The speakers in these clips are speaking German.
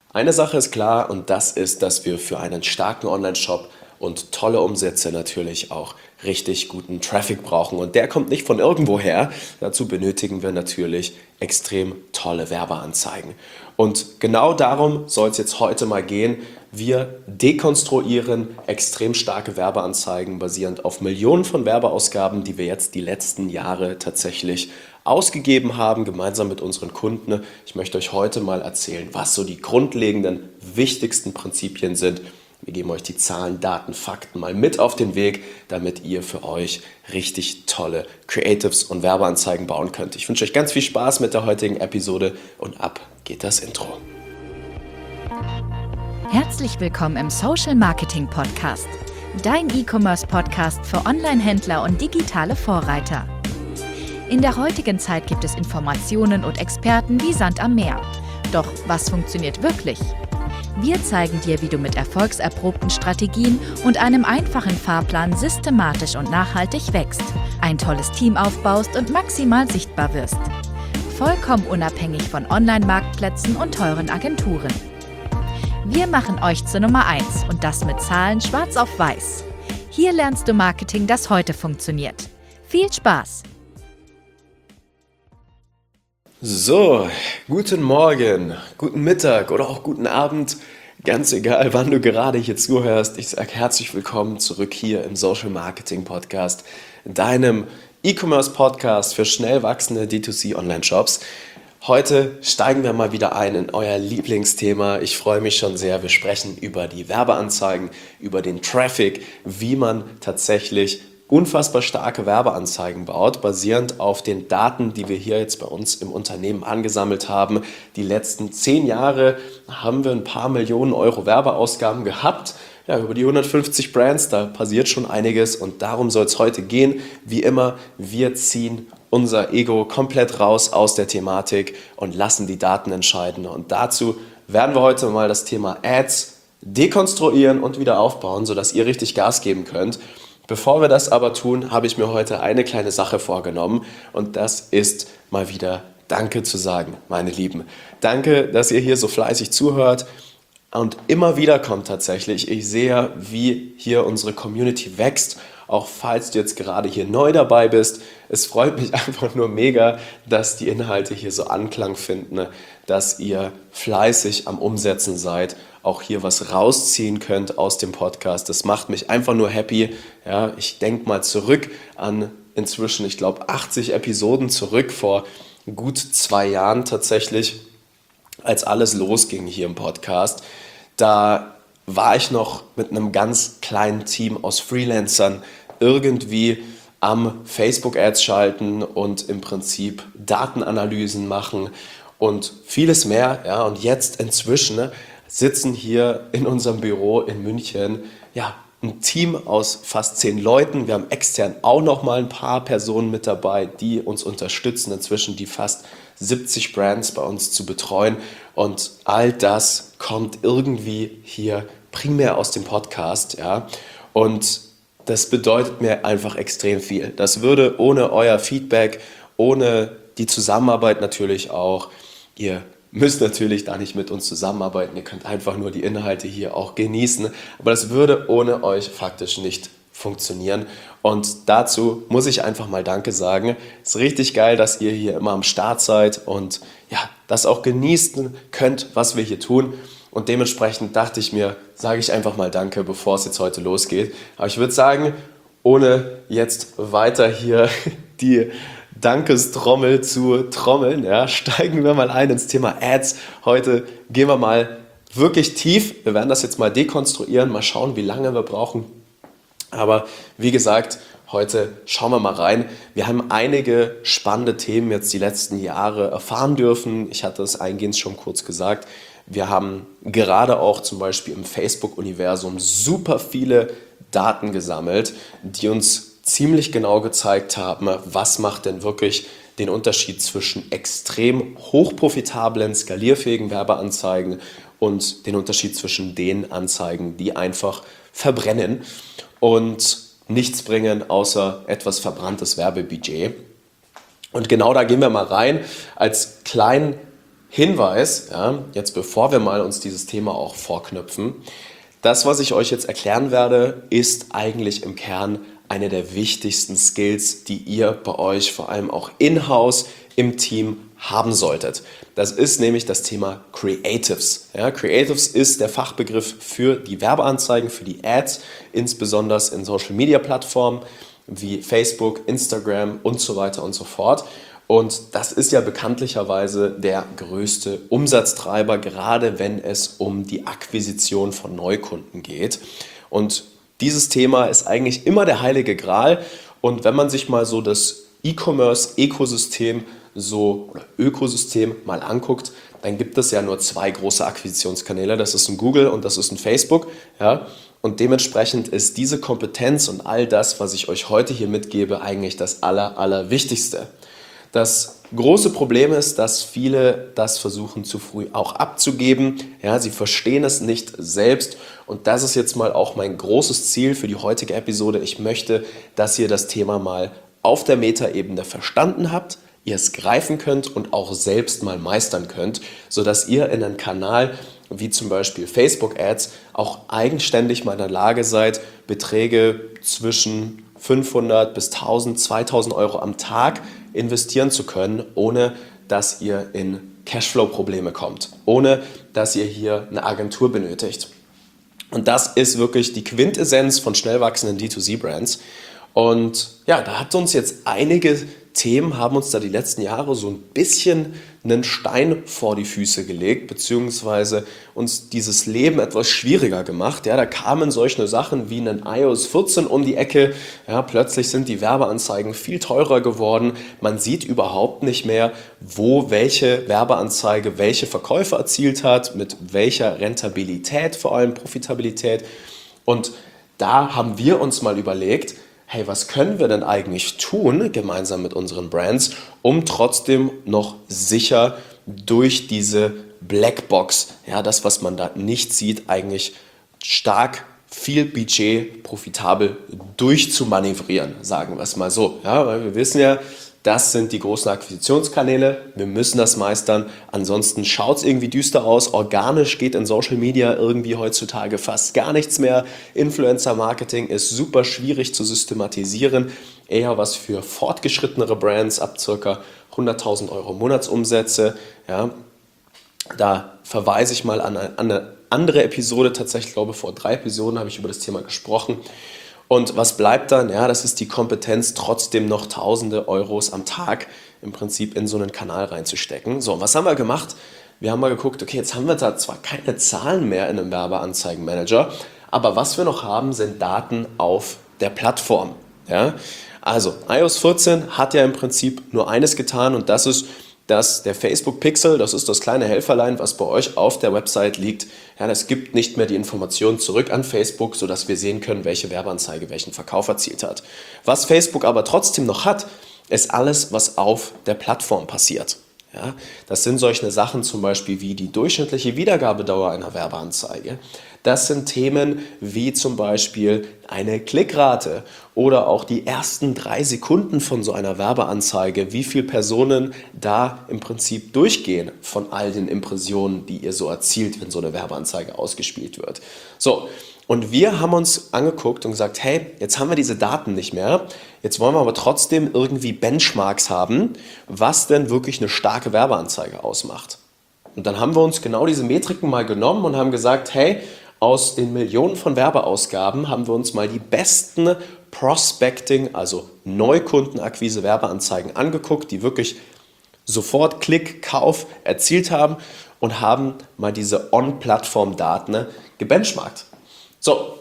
Eine Sache ist klar und das ist, dass wir für einen starken Online-Shop und tolle Umsätze natürlich auch richtig guten Traffic brauchen. Und der kommt nicht von irgendwo her. Dazu benötigen wir natürlich extrem tolle Werbeanzeigen. Und genau darum soll es jetzt heute mal gehen. Wir dekonstruieren extrem starke Werbeanzeigen basierend auf Millionen von Werbeausgaben, die wir jetzt die letzten Jahre tatsächlich ausgegeben haben, gemeinsam mit unseren Kunden. Ich möchte euch heute mal erzählen, was so die grundlegenden, wichtigsten Prinzipien sind. Wir geben euch die Zahlen, Daten, Fakten mal mit auf den Weg, damit ihr für euch richtig tolle Creatives und Werbeanzeigen bauen könnt. Ich wünsche euch ganz viel Spaß mit der heutigen Episode und ab geht das Intro. Herzlich willkommen im Social Marketing Podcast, dein E-Commerce-Podcast für Online-Händler und digitale Vorreiter. In der heutigen Zeit gibt es Informationen und Experten wie Sand am Meer. Doch was funktioniert wirklich? Wir zeigen dir, wie du mit erfolgserprobten Strategien und einem einfachen Fahrplan systematisch und nachhaltig wächst, ein tolles Team aufbaust und maximal sichtbar wirst. Vollkommen unabhängig von Online-Marktplätzen und teuren Agenturen. Wir machen euch zur Nummer 1 und das mit Zahlen schwarz auf weiß. Hier lernst du Marketing, das heute funktioniert. Viel Spaß! So, guten Morgen, guten Mittag oder auch guten Abend. Ganz egal, wann du gerade hier zuhörst. Ich sage herzlich willkommen zurück hier im Social Marketing Podcast, deinem E-Commerce Podcast für schnell wachsende D2C Online-Shops. Heute steigen wir mal wieder ein in euer Lieblingsthema. Ich freue mich schon sehr. Wir sprechen über die Werbeanzeigen, über den Traffic, wie man tatsächlich unfassbar starke Werbeanzeigen baut, basierend auf den Daten, die wir hier jetzt bei uns im Unternehmen angesammelt haben. Die letzten 10 Jahre haben wir ein paar Millionen Euro Werbeausgaben gehabt. Ja, über die 150 Brands, da passiert schon einiges und darum soll es heute gehen. Wie immer, wir ziehen unser Ego komplett raus aus der Thematik und lassen die Daten entscheiden. Und dazu werden wir heute mal das Thema Ads dekonstruieren und wieder aufbauen, sodass ihr richtig Gas geben könnt. Bevor wir das aber tun, habe ich mir heute eine kleine Sache vorgenommen und das ist mal wieder Danke zu sagen, meine Lieben. Danke, dass ihr hier so fleißig zuhört und immer wieder kommt tatsächlich. Ich sehe, wie hier unsere Community wächst, auch falls du jetzt gerade hier neu dabei bist. Es freut mich einfach nur mega, dass die Inhalte hier so Anklang finden, dass ihr fleißig am Umsetzen seid, auch hier was rausziehen könnt aus dem Podcast. Das macht mich einfach nur happy. Ja, ich denke mal zurück an inzwischen, ich glaube, 80 Episoden zurück, vor gut 2 Jahren tatsächlich, als alles losging hier im Podcast. Da war ich noch mit einem ganz kleinen Team aus Freelancern irgendwie am Facebook-Ads schalten und im Prinzip Datenanalysen machen und vieles mehr. Ja, und jetzt inzwischen sitzen hier in unserem Büro in München ein Team aus fast 10 Leuten. Wir haben extern auch noch mal ein paar Personen mit dabei, die uns unterstützen, inzwischen die fast 70 Brands bei uns zu betreuen. Und all das kommt irgendwie hier primär aus dem Podcast. Ja? Und das bedeutet mir einfach extrem viel. Das würde ohne euer Feedback, ohne die Zusammenarbeit natürlich auch, ihr müsst natürlich da nicht mit uns zusammenarbeiten, ihr könnt einfach nur die Inhalte hier auch genießen, aber das würde ohne euch faktisch nicht funktionieren und dazu muss ich einfach mal Danke sagen. Es ist richtig geil, dass ihr hier immer am Start seid und ja, das auch genießen könnt, was wir hier tun und dementsprechend dachte ich mir, sage ich einfach mal Danke, bevor es jetzt heute losgeht. Aber ich würde sagen, ohne jetzt weiter hier die Dankestrommel zu trommeln, ja, steigen wir mal ein ins Thema Ads. Heute gehen wir mal wirklich tief. Wir werden das jetzt mal dekonstruieren, mal schauen, wie lange wir brauchen. Aber wie gesagt, heute schauen wir mal rein. Wir haben einige spannende Themen jetzt die letzten Jahre erfahren dürfen. Ich hatte es eingehend schon kurz gesagt. Wir haben gerade auch zum Beispiel im Facebook-Universum super viele Daten gesammelt, die uns ziemlich genau gezeigt haben, was macht denn wirklich den Unterschied zwischen extrem hochprofitablen, skalierfähigen Werbeanzeigen und den Unterschied zwischen den Anzeigen, die einfach verbrennen und nichts bringen, außer etwas verbranntes Werbebudget. Und genau da gehen wir mal rein. Als kleinen Hinweis, ja, jetzt bevor wir mal uns dieses Thema auch vorknüpfen, das, was ich euch jetzt erklären werde, ist eigentlich im Kern eine der wichtigsten Skills, die ihr bei euch vor allem auch in-house im Team haben solltet. Das ist nämlich das Thema Creatives. Ja, Creatives ist der Fachbegriff für die Werbeanzeigen, für die Ads, insbesondere in Social-Media-Plattformen wie Facebook, Instagram und so weiter und so fort. Und das ist ja bekanntlicherweise der größte Umsatztreiber, gerade wenn es um die Akquisition von Neukunden geht. Und dieses Thema ist eigentlich immer der heilige Gral. Und wenn man sich mal so das E-Commerce-Ökosystem oder Ökosystem mal anguckt, dann gibt es ja nur zwei große Akquisitionskanäle. Das ist ein Google und das ist ein Facebook. Ja? Und dementsprechend ist diese Kompetenz und all das, was ich euch heute hier mitgebe, eigentlich das Allerwichtigste. Das große Problem ist, dass viele das versuchen zu früh auch abzugeben. Ja, sie verstehen es nicht selbst und das ist jetzt mal auch mein großes Ziel für die heutige Episode. Ich möchte, dass ihr das Thema mal auf der Metaebene verstanden habt, ihr es greifen könnt und auch selbst mal meistern könnt, sodass ihr in einen Kanal wie zum Beispiel Facebook Ads auch eigenständig mal in der Lage seid, Beträge zwischen 500 bis 1000, 2000 Euro am Tag investieren zu können, ohne dass ihr in Cashflow-Probleme kommt, ohne dass ihr hier eine Agentur benötigt. Und das ist wirklich die Quintessenz von schnell wachsenden D2C-Brands. Und ja, da hat uns jetzt einige Themen, haben uns da die letzten Jahre so ein bisschen einen Stein vor die Füße gelegt, beziehungsweise uns dieses Leben etwas schwieriger gemacht. Ja, da kamen solche Sachen wie ein iOS 14 um die Ecke. Ja, plötzlich sind die Werbeanzeigen viel teurer geworden. Man sieht überhaupt nicht mehr, wo welche Werbeanzeige welche Verkäufe erzielt hat, mit welcher Rentabilität, vor allem Profitabilität. Und da haben wir uns mal überlegt, hey, was können wir denn eigentlich tun, gemeinsam mit unseren Brands, um trotzdem noch sicher durch diese Blackbox, ja, das, was man da nicht sieht, eigentlich stark viel Budget profitabel durchzumanövrieren, sagen wir es mal so. Ja, weil wir wissen ja, das sind die großen Akquisitionskanäle. Wir müssen das meistern. Ansonsten schaut es irgendwie düster aus. Organisch geht in Social Media irgendwie heutzutage fast gar nichts mehr. Influencer-Marketing ist super schwierig zu systematisieren. Eher was für fortgeschrittenere Brands ab ca. 100.000 Euro Monatsumsätze. Ja, da verweise ich mal an eine andere Episode. Tatsächlich, glaube ich, vor 3 Episoden habe ich über das Thema gesprochen. Und was bleibt dann? Ja, das ist die Kompetenz, trotzdem noch Tausende Euros am Tag im Prinzip in so einen Kanal reinzustecken. So, was haben wir gemacht? Wir haben mal geguckt, okay, jetzt haben wir da zwar keine Zahlen mehr in einem Werbeanzeigenmanager, aber was wir noch haben, sind Daten auf der Plattform. Ja? Also, iOS 14 hat ja im Prinzip nur eines getan und das ist, dass der Facebook Pixel, das ist das kleine Helferlein, was bei euch auf der Website liegt, ja, das gibt nicht mehr die Informationen zurück an Facebook, sodass wir sehen können, welche Werbeanzeige welchen Verkauf erzielt hat. Was Facebook aber trotzdem noch hat, ist alles, was auf der Plattform passiert. Ja, das sind solche Sachen zum Beispiel wie die durchschnittliche Wiedergabedauer einer Werbeanzeige. Das sind Themen wie zum Beispiel eine Klickrate oder auch die ersten 3 Sekunden von so einer Werbeanzeige, wie viele Personen da im Prinzip durchgehen von all den Impressionen, die ihr so erzielt, wenn so eine Werbeanzeige ausgespielt wird. So, und wir haben uns angeguckt und gesagt, hey, jetzt haben wir diese Daten nicht mehr, jetzt wollen wir aber trotzdem irgendwie Benchmarks haben, was denn wirklich eine starke Werbeanzeige ausmacht. Und dann haben wir uns genau diese Metriken mal genommen und haben gesagt, hey, aus den Millionen von Werbeausgaben haben wir uns mal die besten Prospecting, also Neukundenakquise Werbeanzeigen angeguckt, die wirklich sofort Klick, Kauf erzielt haben und haben mal diese On-Plattform-Daten gebenchmarkt. So,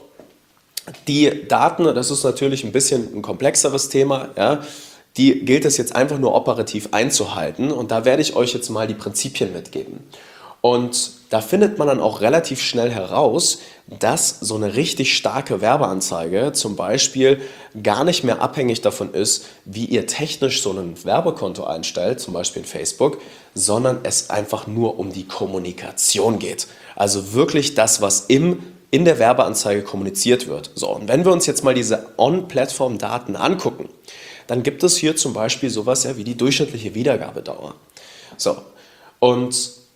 die Daten, das ist natürlich ein bisschen ein komplexeres Thema, ja, die gilt es jetzt einfach nur operativ einzuhalten und da werde ich euch jetzt mal die Prinzipien mitgeben. Und da findet man dann auch relativ schnell heraus, dass so eine richtig starke Werbeanzeige zum Beispiel gar nicht mehr abhängig davon ist, wie ihr technisch so ein Werbekonto einstellt, zum Beispiel in Facebook, sondern es einfach nur um die Kommunikation geht. Also wirklich das, was in der Werbeanzeige kommuniziert wird. So, und wenn wir uns jetzt mal diese On-Plattform-Daten angucken, dann gibt es hier zum Beispiel sowas ja wie die durchschnittliche Wiedergabedauer. So, und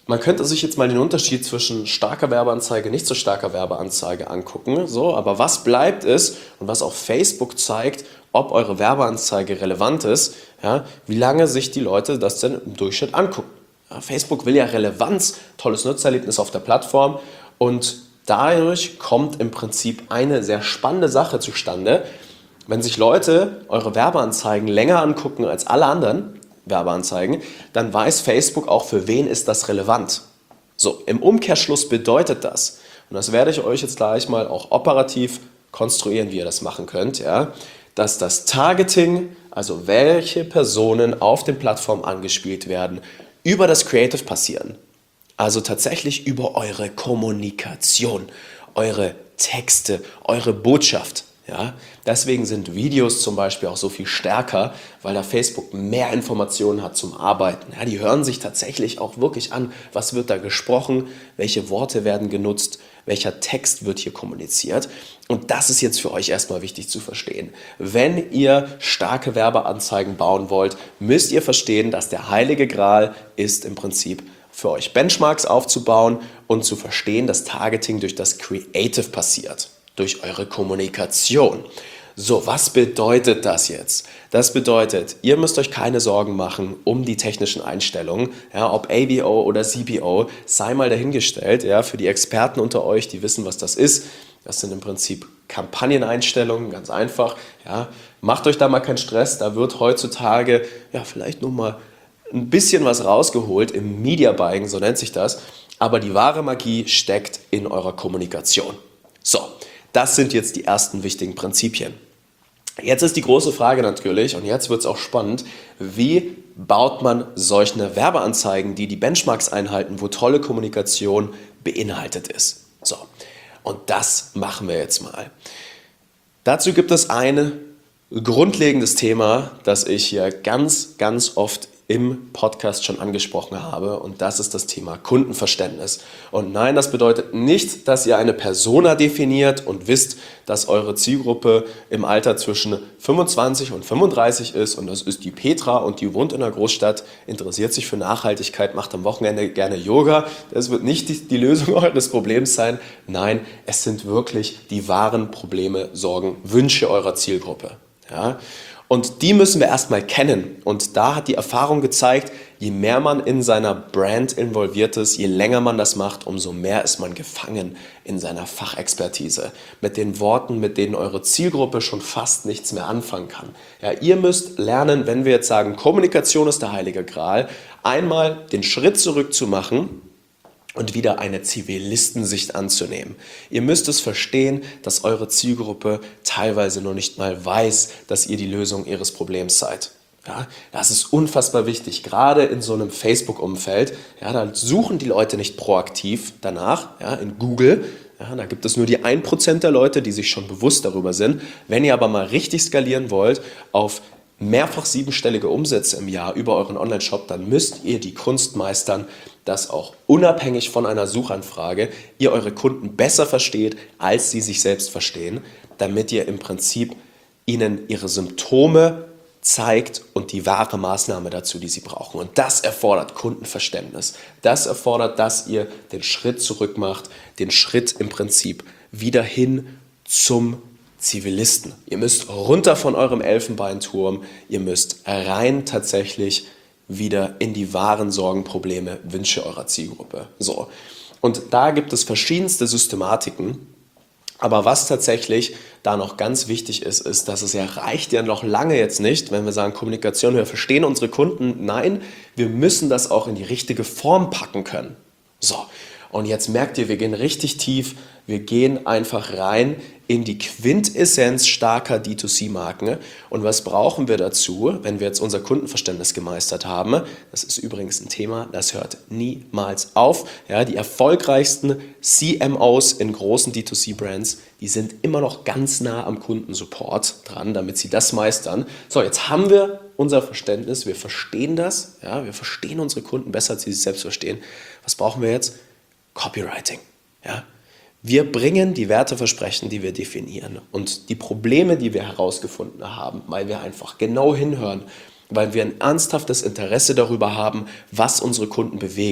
Man könnte sich jetzt mal den Unterschied zwischen starker Werbeanzeige, nicht so starker Werbeanzeige angucken. So, aber was bleibt ist und was auch Facebook zeigt, ob eure Werbeanzeige relevant ist, ja, wie lange sich die Leute das denn im Durchschnitt angucken. Ja, Facebook will ja Relevanz, tolles Nutzererlebnis auf der Plattform und dadurch kommt im Prinzip eine sehr spannende Sache zustande. Wenn sich Leute eure Werbeanzeigen länger angucken als alle anderen Werbeanzeigen, dann weiß Facebook auch, für wen ist das relevant. So, im Umkehrschluss bedeutet das, und das werde ich euch jetzt gleich mal auch operativ konstruieren, wie ihr das machen könnt, ja, dass das Targeting, also welche Personen auf den Plattformen angespielt werden, über das Creative passieren. Also tatsächlich über eure Kommunikation, eure Texte, eure Botschaft. Ja? Deswegen sind Videos zum Beispiel auch so viel stärker, weil da Facebook mehr Informationen hat zum Arbeiten. Ja, die hören sich tatsächlich auch wirklich an, was wird da gesprochen, welche Worte werden genutzt, welcher Text wird hier kommuniziert. Und das ist jetzt für euch erstmal wichtig zu verstehen. Wenn ihr starke Werbeanzeigen bauen wollt, müsst ihr verstehen, dass der heilige Gral ist im Prinzip für euch Benchmarks aufzubauen und zu verstehen, dass Targeting durch das Creative passiert, durch eure Kommunikation. So, was bedeutet das jetzt? Das bedeutet, ihr müsst euch keine Sorgen machen um die technischen Einstellungen, ja, ob ABO oder CPO, sei mal dahingestellt, ja, für die Experten unter euch, die wissen, was das ist. Das sind im Prinzip Kampagneneinstellungen, ganz einfach. Ja. Macht euch da mal keinen Stress, da wird heutzutage ja, vielleicht nur mal ein bisschen was rausgeholt im Media Buying, so nennt sich das, aber die wahre Magie steckt in eurer Kommunikation. So, das sind jetzt die ersten wichtigen Prinzipien. Jetzt ist die große Frage natürlich, und jetzt wird es auch spannend, wie baut man solche Werbeanzeigen, die die Benchmarks einhalten, wo tolle Kommunikation beinhaltet ist. So, und das machen wir jetzt mal. Dazu gibt es ein grundlegendes Thema, das ich hier ganz, ganz oft im Podcast schon angesprochen habe, und das ist das Thema Kundenverständnis. Und nein, das bedeutet nicht, dass ihr eine Persona definiert und wisst, dass eure Zielgruppe im Alter zwischen 25 und 35 ist und das ist die Petra und die wohnt in einer Großstadt, interessiert sich für Nachhaltigkeit, macht am Wochenende gerne Yoga. Das wird nicht die Lösung eures Problems sein. Nein, es sind wirklich die wahren Probleme, Sorgen, Wünsche eurer Zielgruppe. Ja? Und die müssen wir erstmal kennen. Und da hat die Erfahrung gezeigt, je mehr man in seiner Brand involviert ist, je länger man das macht, umso mehr ist man gefangen in seiner Fachexpertise. Mit den Worten, mit denen eure Zielgruppe schon fast nichts mehr anfangen kann. Ja, ihr müsst lernen, wenn wir jetzt sagen, Kommunikation ist der heilige Gral, einmal den Schritt zurück zu machen und wieder eine Zivilistensicht anzunehmen. Ihr müsst es verstehen, dass eure Zielgruppe teilweise noch nicht mal weiß, dass ihr die Lösung ihres Problems seid. Ja, das ist unfassbar wichtig, gerade in so einem Facebook-Umfeld. Ja, da suchen die Leute nicht proaktiv danach, ja, in Google. Ja, da gibt es nur die 1% der Leute, die sich schon bewusst darüber sind. Wenn ihr aber mal richtig skalieren wollt auf mehrfach 7-stellige Umsätze im Jahr über euren Online-Shop, dann müsst ihr die Kunst meistern, dass auch unabhängig von einer Suchanfrage ihr eure Kunden besser versteht, als sie sich selbst verstehen, damit ihr im Prinzip ihnen ihre Symptome zeigt und die wahre Maßnahme dazu, die sie brauchen. Und das erfordert Kundenverständnis. Das erfordert, dass ihr den Schritt zurück macht, den Schritt im Prinzip wieder hin zum Zivilisten. Ihr müsst runter von eurem Elfenbeinturm, ihr müsst rein tatsächlich wieder in die wahren Sorgen, Probleme, Wünsche eurer Zielgruppe. So. Und da gibt es verschiedenste Systematiken. Aber was tatsächlich da noch ganz wichtig ist, ist, dass es ja reicht ja noch lange jetzt nicht, wenn wir sagen Kommunikation, wir verstehen unsere Kunden. Nein, wir müssen das auch in die richtige Form packen können. So, und jetzt merkt ihr, wir gehen richtig tief, wir gehen einfach rein in die Quintessenz starker D2C-Marken. Und was brauchen wir dazu, wenn wir jetzt unser Kundenverständnis gemeistert haben? Das ist übrigens ein Thema, das hört niemals auf. Ja, die erfolgreichsten CMOs in großen D2C-Brands, die sind immer noch ganz nah am Kundensupport dran, damit sie das meistern. So, jetzt haben wir unser Verständnis, wir verstehen das, ja, wir verstehen unsere Kunden besser, als sie sich selbst verstehen. Was brauchen wir jetzt? Copywriting. Ja. Wir bringen die Werteversprechen, die wir definieren und die Probleme, die wir herausgefunden haben, weil wir einfach genau hinhören, weil wir ein ernsthaftes Interesse darüber haben, was unsere Kunden bewegt.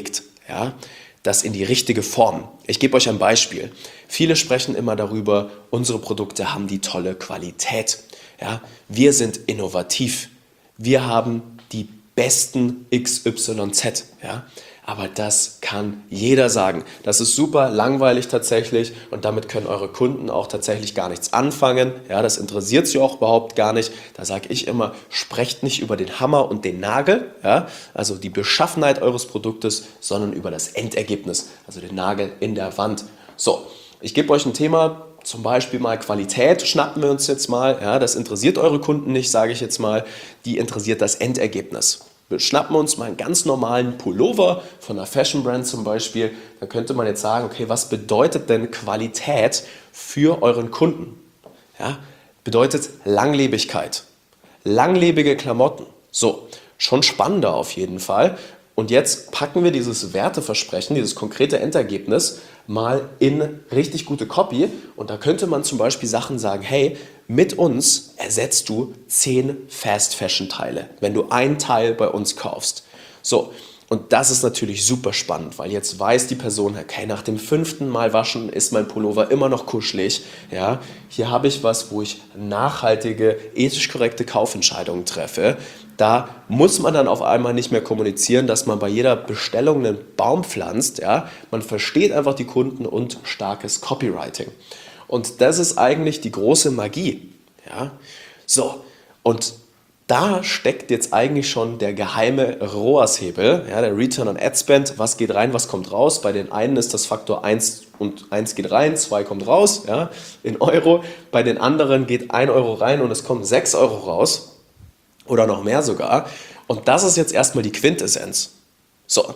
ja, das in die richtige Form. Ich gebe euch ein Beispiel. Viele sprechen immer darüber, unsere Produkte haben die tolle Qualität. Ja, wir sind innovativ. Wir haben die besten XYZ. Ja, aber das kann jeder sagen. Das ist super langweilig tatsächlich und damit können eure Kunden auch tatsächlich gar nichts anfangen. Ja, das interessiert sie auch überhaupt gar nicht. Da sage ich immer, sprecht nicht über den Hammer und den Nagel, ja, also die Beschaffenheit eures Produktes, sondern über das Endergebnis, also den Nagel in der Wand. So, ich gebe euch ein Thema, zum Beispiel mal Qualität, schnappen wir uns jetzt mal. Ja, das interessiert eure Kunden nicht, sage ich jetzt mal. Die interessiert das Endergebnis. Wir schnappen uns mal einen ganz normalen Pullover von einer Fashion Brand zum Beispiel. Da könnte man jetzt sagen, okay, was bedeutet denn Qualität für euren Kunden? Ja, bedeutet Langlebigkeit, langlebige Klamotten. So, schon spannender auf jeden Fall. Und jetzt packen wir dieses Werteversprechen, dieses konkrete Endergebnis mal in richtig gute Copy. Und da könnte man zum Beispiel Sachen sagen, hey, mit uns ersetzt du 10 Fast-Fashion-Teile, wenn du ein Teil bei uns kaufst. So, und das ist natürlich super spannend, weil jetzt weiß die Person, okay, nach dem 5. Mal waschen ist mein Pullover immer noch kuschelig. Ja, hier habe ich was, wo ich nachhaltige, ethisch korrekte Kaufentscheidungen treffe. Da muss man dann auf einmal nicht mehr kommunizieren, dass man bei jeder Bestellung einen Baum pflanzt. Ja? Man versteht einfach die Kunden und starkes Copywriting. Und das ist eigentlich die große Magie. Ja? So, und da steckt jetzt eigentlich schon der geheime ROAS-Hebel, ja, der Return on Ad Spend. Was geht rein, was kommt raus? Bei den einen ist das Faktor 1 und 1 geht rein, 2 kommt raus, ja, in Euro. Bei den anderen geht 1 Euro rein und es kommen 6 Euro raus. Oder noch mehr sogar. Und das ist jetzt erstmal die Quintessenz. So,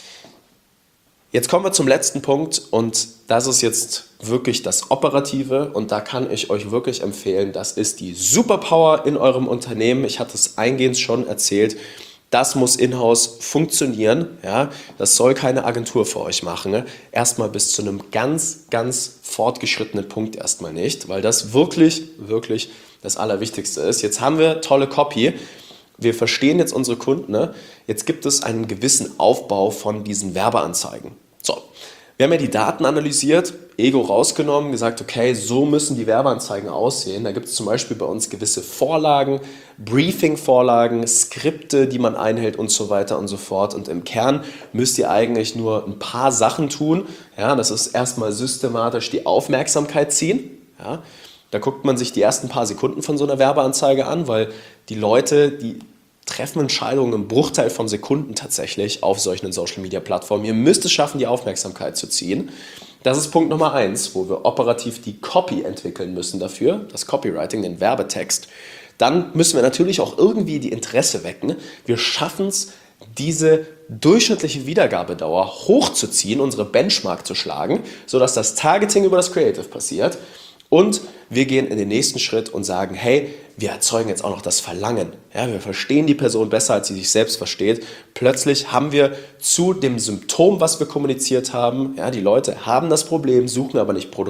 jetzt kommen wir zum letzten Punkt und das ist jetzt wirklich das Operative und da kann ich euch wirklich empfehlen, das ist die Superpower in eurem Unternehmen. Ich hatte es eingehend schon erzählt, das muss in-house funktionieren. Ja? Das soll keine Agentur für euch machen. Ne? Erstmal bis zu einem ganz, ganz fortgeschrittenen Punkt erstmal nicht, weil das wirklich, wirklich das Allerwichtigste ist. Jetzt haben wir tolle Copy. Wir verstehen jetzt unsere Kunden. Ne? Jetzt gibt es einen gewissen Aufbau von diesen Werbeanzeigen. So, wir haben ja die Daten analysiert, Ego rausgenommen, gesagt, okay, so müssen die Werbeanzeigen aussehen. Da gibt es zum Beispiel bei uns gewisse Vorlagen, Briefing-Vorlagen, Skripte, die man einhält und so weiter und so fort. Und im Kern müsst ihr eigentlich nur ein paar Sachen tun. Ja, das ist erstmal systematisch die Aufmerksamkeit ziehen. Ja, da guckt man sich die ersten paar Sekunden von so einer Werbeanzeige an, weil die Leute, die treffen Entscheidungen im Bruchteil von Sekunden tatsächlich auf solchen Social-Media-Plattformen. Ihr müsst es schaffen, die Aufmerksamkeit zu ziehen. Das ist Punkt Nummer 1, wo wir operativ die Copy entwickeln müssen dafür, das Copywriting, den Werbetext. Dann müssen wir natürlich auch irgendwie die Interesse wecken. Wir schaffen es, diese durchschnittliche Wiedergabedauer hochzuziehen, unsere Benchmark zu schlagen, sodass das Targeting über das Creative passiert. Und wir gehen in den nächsten Schritt und sagen, hey, wir erzeugen jetzt auch noch das Verlangen. Ja, wir verstehen die Person besser, als sie sich selbst versteht. Plötzlich haben wir zu dem Symptom, was wir kommuniziert haben, ja, die Leute haben das Problem, suchen aber nicht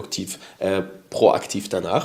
proaktiv danach.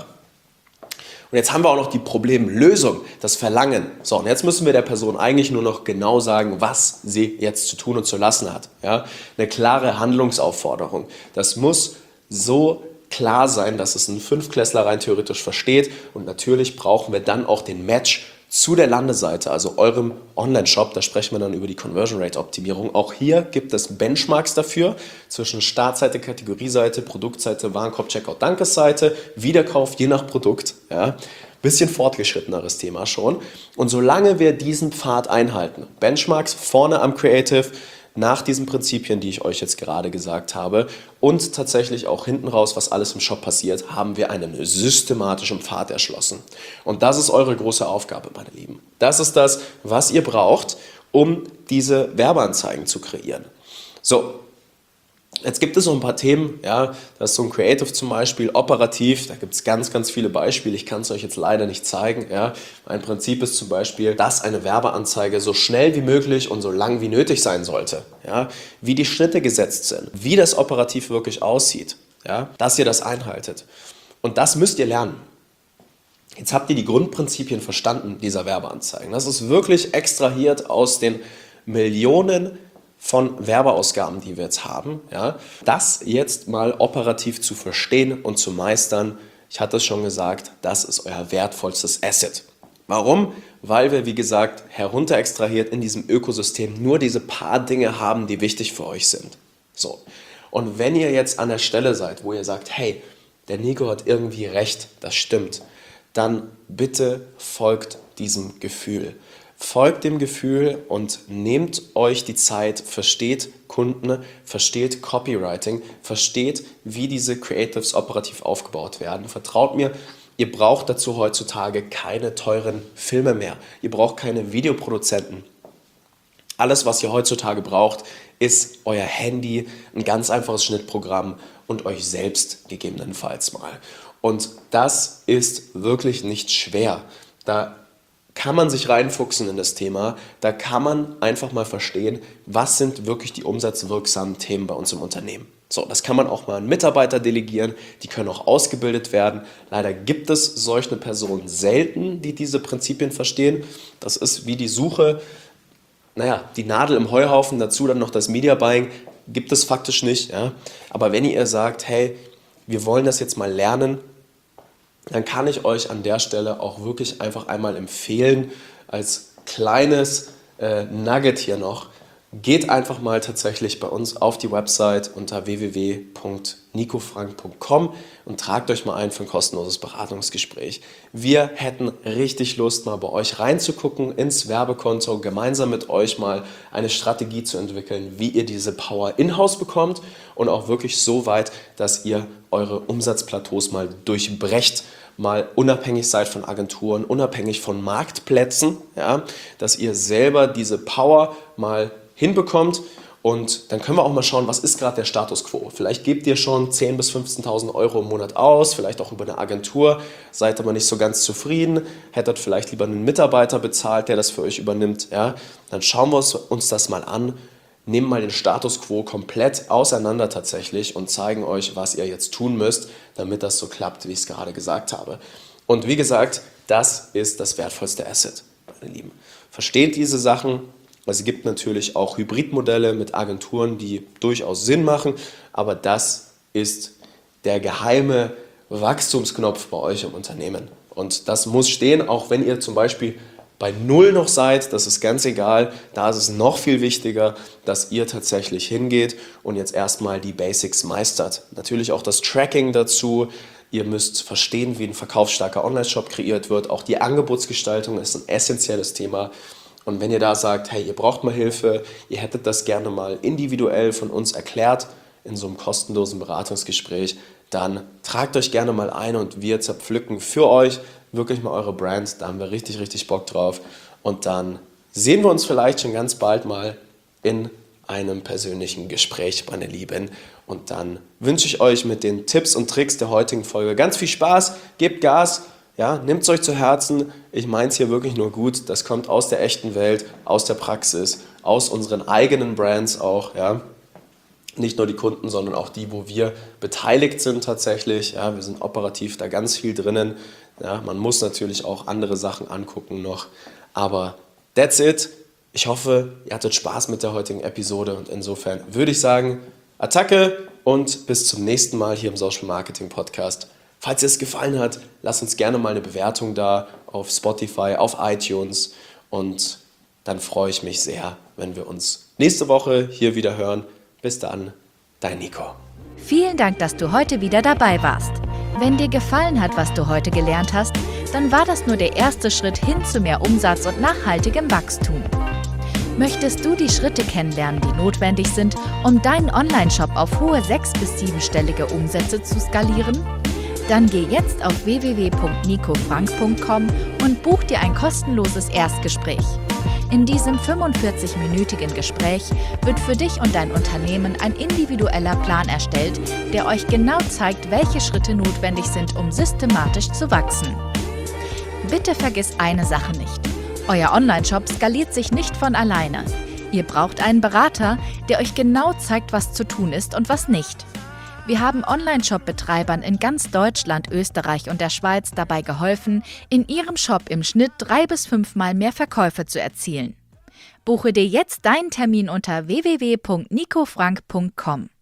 Und jetzt haben wir auch noch die Problemlösung, das Verlangen. So, und jetzt müssen wir der Person eigentlich nur noch genau sagen, was sie jetzt zu tun und zu lassen hat. Ja, eine klare Handlungsaufforderung. Das muss so klar sein, dass es ein Fünftklässler rein theoretisch versteht und natürlich brauchen wir dann auch den Match zu der Landeseite, also eurem Online-Shop, da sprechen wir dann über die Conversion Rate Optimierung. Auch hier gibt es Benchmarks dafür zwischen Startseite, Kategorieseite, Produktseite, Warenkorb, Checkout, Dankesseite, Wiederkauf je nach Produkt. Ja. Bisschen fortgeschritteneres Thema schon. Und solange wir diesen Pfad einhalten, Benchmarks vorne am Creative, nach diesen Prinzipien, die ich euch jetzt gerade gesagt habe und tatsächlich auch hinten raus, was alles im Shop passiert, haben wir einen systematischen Pfad erschlossen. Und das ist eure große Aufgabe, meine Lieben. Das ist das, was ihr braucht, um diese Werbeanzeigen zu kreieren. So, jetzt gibt es so ein paar Themen, ja, das ist so ein Creative zum Beispiel, operativ, da gibt es ganz, ganz viele Beispiele, ich kann es euch jetzt leider nicht zeigen. Ja. Ein Prinzip ist zum Beispiel, dass eine Werbeanzeige so schnell wie möglich und so lang wie nötig sein sollte, ja. Wie die Schritte gesetzt sind, wie das operativ wirklich aussieht, ja, dass ihr das einhaltet. Und das müsst ihr lernen. Jetzt habt ihr die Grundprinzipien verstanden dieser Werbeanzeigen. Das ist wirklich extrahiert aus den Millionen von Werbeausgaben, die wir jetzt haben, ja, das jetzt mal operativ zu verstehen und zu meistern. Ich hatte es schon gesagt, das ist euer wertvollstes Asset. Warum? Weil wir, wie gesagt, herunterextrahiert in diesem Ökosystem nur diese paar Dinge haben, die wichtig für euch sind. So. Und wenn ihr jetzt an der Stelle seid, wo ihr sagt, hey, der Nico hat irgendwie recht, das stimmt, dann bitte folgt diesem Gefühl. Folgt dem Gefühl und nehmt euch die Zeit, versteht Kunden, versteht Copywriting, versteht, wie diese Creatives operativ aufgebaut werden. Vertraut mir, ihr braucht dazu heutzutage keine teuren Filme mehr. Ihr braucht keine Videoproduzenten. Alles, was ihr heutzutage braucht, ist euer Handy, ein ganz einfaches Schnittprogramm und euch selbst gegebenenfalls mal. Und das ist wirklich nicht schwer. Da kann man sich reinfuchsen in das Thema, da kann man einfach mal verstehen, was sind wirklich die umsatzwirksamen Themen bei uns im Unternehmen. So, das kann man auch mal an Mitarbeiter delegieren, die können auch ausgebildet werden. Leider gibt es solche Personen selten, die diese Prinzipien verstehen. Das ist wie die Suche, die Nadel im Heuhaufen, dazu dann noch das Media Buying, gibt es faktisch nicht. Ja? Aber wenn ihr sagt, hey, wir wollen das jetzt mal lernen, dann kann ich euch an der Stelle auch wirklich einfach einmal empfehlen, als kleines Nugget hier noch, geht einfach mal tatsächlich bei uns auf die Website unter www.nicofrank.com und tragt euch mal ein für ein kostenloses Beratungsgespräch. Wir hätten richtig Lust, mal bei euch reinzugucken ins Werbekonto, gemeinsam mit euch mal eine Strategie zu entwickeln, wie ihr diese Power in-house bekommt und auch wirklich so weit, dass ihr eure Umsatzplateaus mal durchbrecht, mal unabhängig seid von Agenturen, unabhängig von Marktplätzen, ja, dass ihr selber diese Power mal hinbekommt und dann können wir auch mal schauen, was ist gerade der Status quo. Vielleicht gebt ihr schon 10.000 bis 15.000 Euro im Monat aus, vielleicht auch über eine Agentur, seid aber nicht so ganz zufrieden, hättet vielleicht lieber einen Mitarbeiter bezahlt, der das für euch übernimmt. Ja? Dann schauen wir uns das mal an, nehmen mal den Status quo komplett auseinander tatsächlich und zeigen euch, was ihr jetzt tun müsst, damit das so klappt, wie ich es gerade gesagt habe. Und wie gesagt, das ist das wertvollste Asset, meine Lieben. Versteht diese Sachen. Es gibt natürlich auch Hybridmodelle mit Agenturen, die durchaus Sinn machen, aber das ist der geheime Wachstumsknopf bei euch im Unternehmen. Und das muss stehen, auch wenn ihr zum Beispiel bei Null noch seid, das ist ganz egal, da ist es noch viel wichtiger, dass ihr tatsächlich hingeht und jetzt erstmal die Basics meistert. Natürlich auch das Tracking dazu. Ihr müsst verstehen, wie ein verkaufsstarker Online-Shop kreiert wird. Auch die Angebotsgestaltung ist ein essentielles Thema. Und wenn ihr da sagt, hey, ihr braucht mal Hilfe, ihr hättet das gerne mal individuell von uns erklärt in so einem kostenlosen Beratungsgespräch, dann tragt euch gerne mal ein und wir zerpflücken für euch wirklich mal eure Brand. Da haben wir richtig, richtig Bock drauf. Und dann sehen wir uns vielleicht schon ganz bald mal in einem persönlichen Gespräch, meine Lieben. Und dann wünsche ich euch mit den Tipps und Tricks der heutigen Folge ganz viel Spaß, gebt Gas. Ja, nehmt es euch zu Herzen, ich meine es hier wirklich nur gut, das kommt aus der echten Welt, aus der Praxis, aus unseren eigenen Brands auch, ja. Nicht nur die Kunden, sondern auch die, wo wir beteiligt sind tatsächlich, ja, wir sind operativ da ganz viel drinnen, ja, man muss natürlich auch andere Sachen angucken noch, aber that's it, ich hoffe, ihr hattet Spaß mit der heutigen Episode und insofern würde ich sagen, Attacke und bis zum nächsten Mal hier im Social Marketing Podcast. Falls dir es gefallen hat, lass uns gerne mal eine Bewertung da auf Spotify, auf iTunes und dann freue ich mich sehr, wenn wir uns nächste Woche hier wieder hören. Bis dann, dein Nico. Vielen Dank, dass du heute wieder dabei warst. Wenn dir gefallen hat, was du heute gelernt hast, dann war das nur der erste Schritt hin zu mehr Umsatz und nachhaltigem Wachstum. Möchtest du die Schritte kennenlernen, die notwendig sind, um deinen Online-Shop auf hohe 6- bis 7-stellige Umsätze zu skalieren? Dann geh jetzt auf www.nicofrank.com und buch dir ein kostenloses Erstgespräch. In diesem 45-minütigen Gespräch wird für dich und dein Unternehmen ein individueller Plan erstellt, der euch genau zeigt, welche Schritte notwendig sind, um systematisch zu wachsen. Bitte vergiss eine Sache nicht. Euer Online-Shop skaliert sich nicht von alleine. Ihr braucht einen Berater, der euch genau zeigt, was zu tun ist und was nicht. Wir haben Online-Shop-Betreibern in ganz Deutschland, Österreich und der Schweiz dabei geholfen, in ihrem Shop im Schnitt 3 bis 5 Mal mehr Verkäufe zu erzielen. Buche dir jetzt deinen Termin unter www.nicofrank.com.